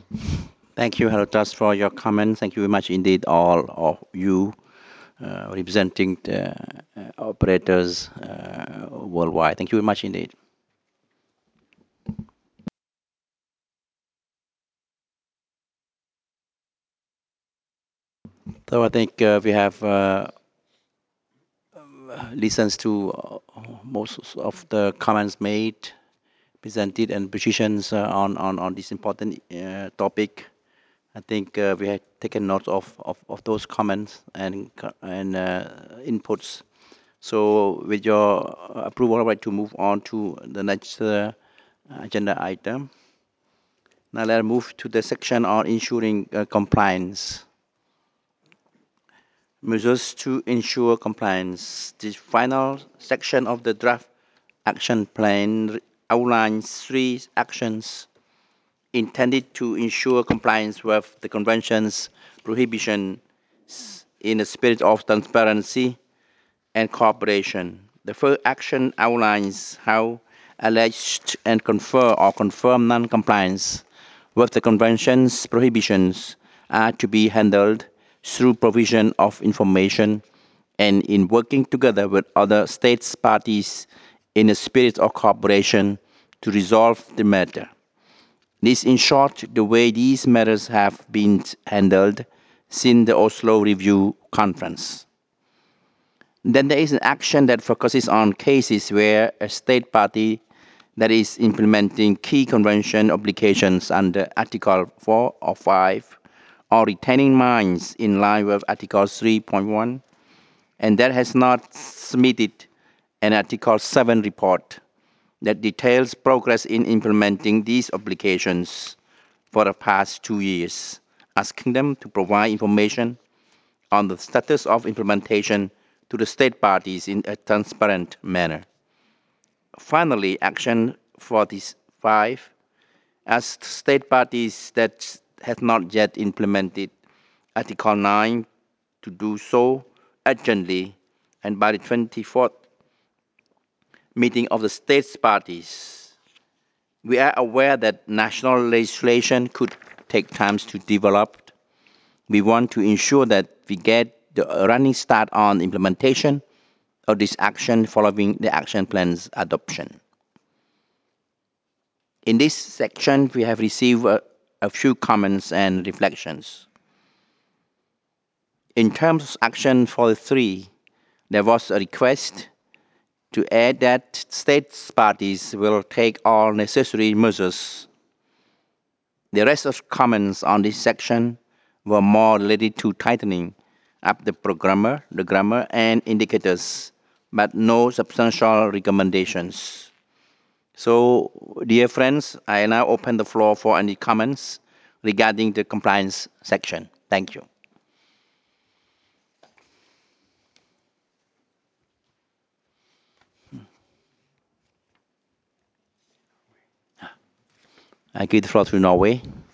Thank you, Herotas, for your comments. Thank you very much indeed, all of you representing the operators worldwide. Thank you very much indeed. So I think we have listened to most of the comments made, presented, and positions on this important topic. I think we have taken note of those comments and inputs. So, with your approval, I'd like to move on to the next agenda item. Now, let's move to the section on ensuring compliance. Measures to ensure compliance. The final section of the draft action plan outlines three actions intended to ensure compliance with the Convention's prohibition in a spirit of transparency and cooperation. The first action outlines how alleged and confer or confirmed non-compliance with the Convention's prohibitions are to be handled through provision of information and in working together with other states parties in a spirit of cooperation to resolve the matter. This, in short, the way these matters have been handled since the Oslo Review Conference. Then there is an action that focuses on cases where a state party that is implementing key convention obligations under Article 4 or 5 or retaining mines in line with Article 3.1 and that has not submitted an Article 7 report that details progress in implementing these obligations for the past 2 years, asking them to provide information on the status of implementation to the state parties in a transparent manner. Finally, Action 45 asks state parties that have not yet implemented Article 9 to do so urgently and by the 24th meeting of the states parties. We are aware that national legislation could take time to develop. We want to ensure that we get the running start on implementation of this action following the action plan's adoption. In this section, we have received a few comments and reflections. In terms of action 43, there was a request to add that states parties will take all necessary measures. The rest of comments on this section were more related to tightening up the grammar and indicators, but no substantial recommendations. So, dear friends, I now open the floor for any comments regarding the compliance section. Thank you. I give the floor to Norway.